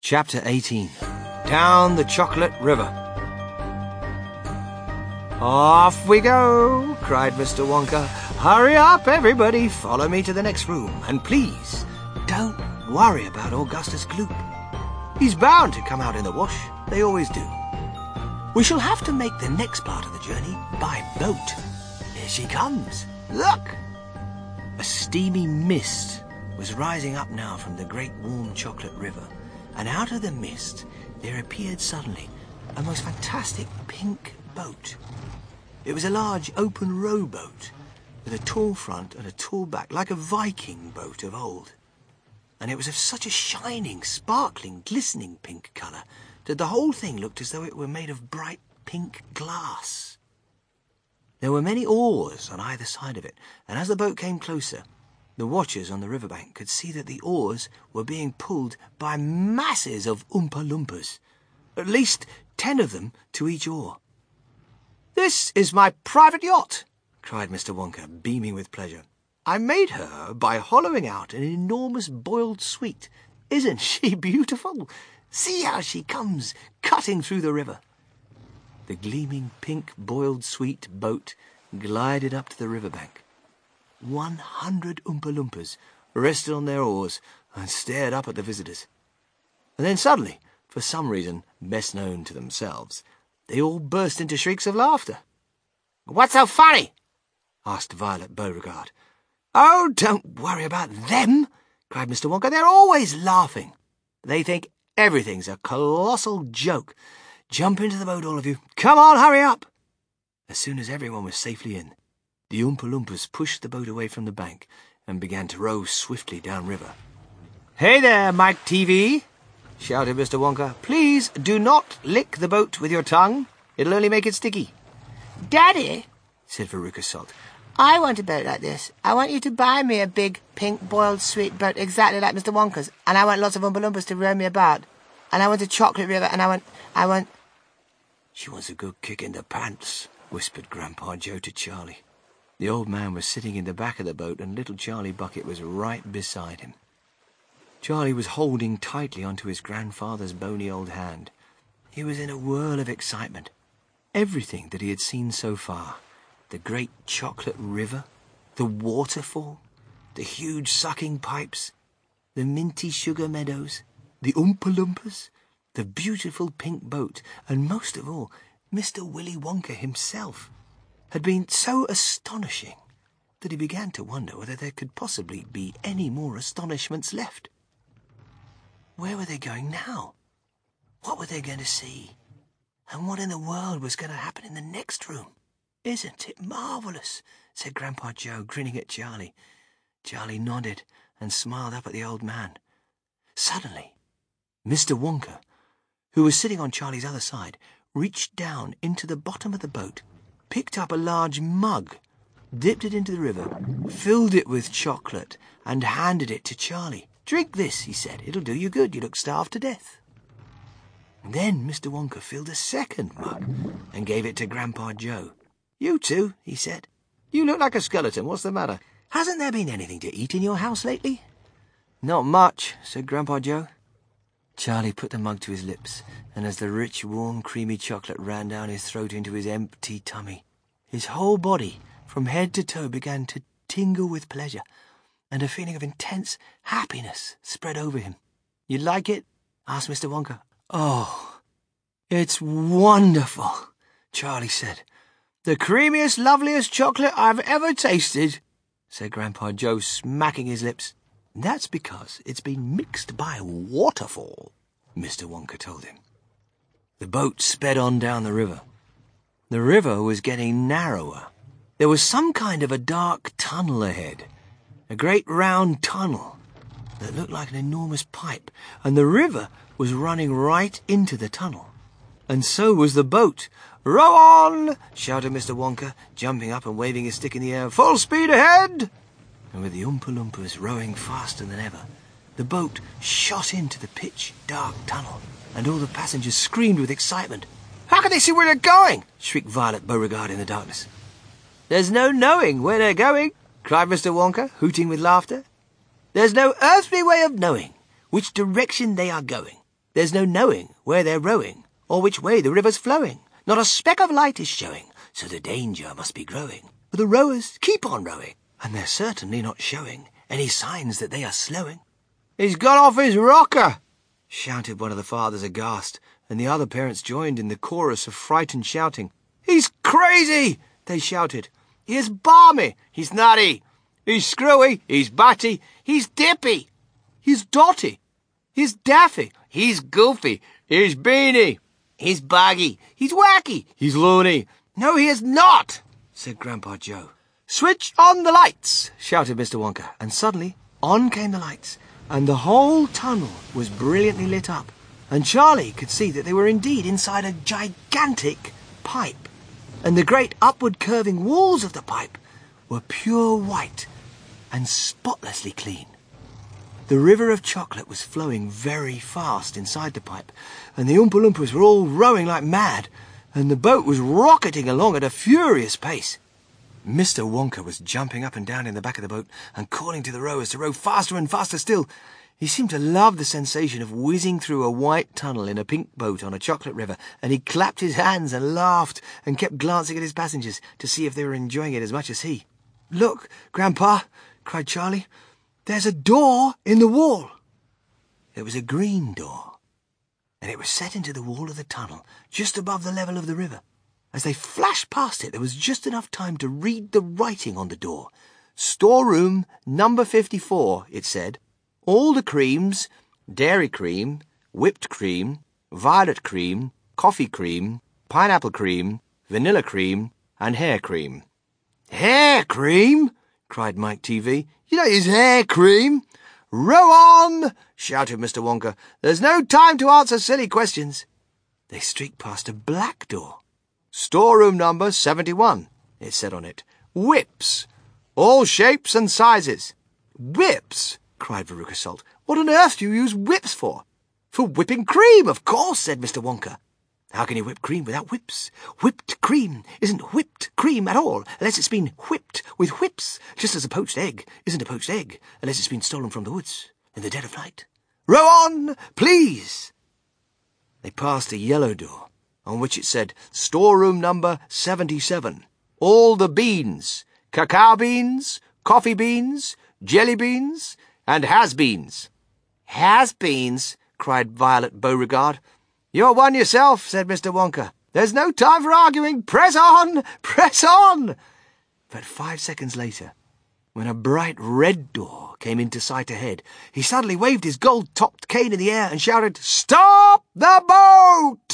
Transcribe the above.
Chapter 18. Down the Chocolate River. "Off we go," cried Mr. Wonka. "Hurry up, everybody. Follow me to the next room. And please, don't worry about Augustus Gloop. He's bound to come out in the wash. They always do. We shall have to make the next part of the journey by boat. Here she comes. Look!" A steamy mist was rising up now from the great warm chocolate river, and out of the mist there appeared suddenly a most fantastic pink boat. It was a large open rowboat with a tall front and a tall back, like a Viking boat of old. And it was of such a shining, sparkling, glistening pink colour that the whole thing looked as though it were made of bright pink glass. There were many oars on either side of it, and as the boat came closer, the watchers on the riverbank could see that the oars were being pulled by masses of Oompa Loompas, at least 10 of them to each oar. "This is my private yacht," cried Mr. Wonka, beaming with pleasure. "I made her by hollowing out an enormous boiled sweet. Isn't she beautiful? See how she comes cutting through the river." The gleaming pink boiled sweet boat glided up to the riverbank. 100 Oompa Loompas rested on their oars and stared up at the visitors. And then suddenly, for some reason best known to themselves, they all burst into shrieks of laughter. "What's so funny?" asked Violet Beauregard. "Oh, don't worry about them," cried Mr. Wonka. "They're always laughing. They think everything's a colossal joke. Jump into the boat, all of you. Come on, hurry up." As soon as everyone was safely in, the Oompa Loompas pushed the boat away from the bank and began to row swiftly downriver. "Hey there, Mike TV!" shouted Mr. Wonka. "Please do not lick the boat with your tongue. It'll only make it sticky." "Daddy," said Veruca Salt, "I want a boat like this. I want you to buy me a big, pink, boiled sweet boat exactly like Mr. Wonka's, and I want lots of Oompa Loompas to row me about. And I want a chocolate river, and I want... "She wants a good kick in the pants," whispered Grandpa Joe to Charlie. The old man was sitting in the back of the boat, and little Charlie Bucket was right beside him. Charlie was holding tightly onto his grandfather's bony old hand. He was in a whirl of excitement. Everything that he had seen so far, the great chocolate river, the waterfall, the huge sucking pipes, the minty sugar meadows, the Oompa Loompas, the beautiful pink boat, and most of all, Mr. Willy Wonka himself, had been so astonishing that he began to wonder whether there could possibly be any more astonishments left. Where were they going now? What were they going to see? And what in the world was going to happen in the next room? "Isn't it marvellous?" said Grandpa Joe, grinning at Charlie. Charlie nodded and smiled up at the old man. Suddenly, Mr. Wonka, who was sitting on Charlie's other side, reached down into the bottom of the boat, picked up a large mug, dipped it into the river, filled it with chocolate, and handed it to Charlie. "Drink this," he said. "It'll do you good. You look starved to death." And then Mr. Wonka filled a second mug and gave it to Grandpa Joe. "You two," he said. "You look like a skeleton. What's the matter? Hasn't there been anything to eat in your house lately?" "Not much," said Grandpa Joe. Charlie put the mug to his lips, and as the rich, warm, creamy chocolate ran down his throat into his empty tummy, his whole body, from head to toe, began to tingle with pleasure, and a feeling of intense happiness spread over him. "You like it?" asked Mr. Wonka. "Oh, it's wonderful," Charlie said. "The creamiest, loveliest chocolate I've ever tasted," said Grandpa Joe, smacking his lips. "That's because it's been mixed by a waterfall," Mr. Wonka told him. The boat sped on down the river. The river was getting narrower. There was some kind of a dark tunnel ahead, a great round tunnel that looked like an enormous pipe, and the river was running right into the tunnel. And so was the boat. "Row on!" shouted Mr. Wonka, jumping up and waving his stick in the air. "Full speed ahead!" And with the Oompa Loompas rowing faster than ever, the boat shot into the pitch-dark tunnel, and all the passengers screamed with excitement. "How can they see where they're going?" shrieked Violet Beauregard in the darkness. "There's no knowing where they're going," cried Mr. Wonka, hooting with laughter. "There's no earthly way of knowing which direction they are going. There's no knowing where they're rowing, or which way the river's flowing. Not a speck of light is showing, so the danger must be growing. But the rowers keep on rowing, and they're certainly not showing any signs that they are slowing. "He's got off his rocker!" shouted one of the fathers aghast, and the other parents joined in the chorus of frightened shouting. "He's crazy!" they shouted. "He's balmy! He's nutty! He's screwy! He's batty! He's dippy! He's dotty! He's daffy! He's goofy! He's beany! He's baggy! He's wacky! He's loony!" "No, he is not!" said Grandpa Joe. "Switch on the lights!" shouted Mr. Wonka, and suddenly on came the lights, and the whole tunnel was brilliantly lit up, and Charlie could see that they were indeed inside a gigantic pipe, and the great upward curving walls of the pipe were pure white and spotlessly clean. The river of chocolate was flowing very fast inside the pipe, and the Oompa Loompas were all rowing like mad, and the boat was rocketing along at a furious pace. Mr. Wonka was jumping up and down in the back of the boat and calling to the rowers to row faster and faster still. He seemed to love the sensation of whizzing through a white tunnel in a pink boat on a chocolate river, and he clapped his hands and laughed and kept glancing at his passengers to see if they were enjoying it as much as he. "Look, Grandpa," cried Charlie. "There's a door in the wall." It was a green door, and it was set into the wall of the tunnel, just above the level of the river. As they flashed past it, there was just enough time to read the writing on the door. "Storeroom number 54, it said. "All the creams, dairy cream, whipped cream, violet cream, coffee cream, pineapple cream, vanilla cream, and hair cream." "Hair cream!" cried Mike TV. "You don't use hair cream." "Row on!" shouted Mr. Wonka. "There's no time to answer silly questions." They streaked past a black door. "Storeroom number 71, it said on it. "Whips! All shapes and sizes." "Whips!" cried Veruca Salt. "What on earth do you use whips for?" "For whipping cream, of course," said Mr. Wonka. "How can you whip cream without whips? Whipped cream isn't whipped cream at all, unless it's been whipped with whips, just as a poached egg isn't a poached egg, unless it's been stolen from the woods in the dead of night. Row on, please!" They passed a yellow door, on which it said, "Storeroom number 77. All the beans, cacao beans, coffee beans, jelly beans, and has-beens." "Has-beens!" cried Violet Beauregard. "You're one yourself," said Mr. Wonka. "There's no time for arguing. Press on! Press on!" But 5 seconds later, when a bright red door came into sight ahead, he suddenly waved his gold-topped cane in the air and shouted, "Stop the boat!"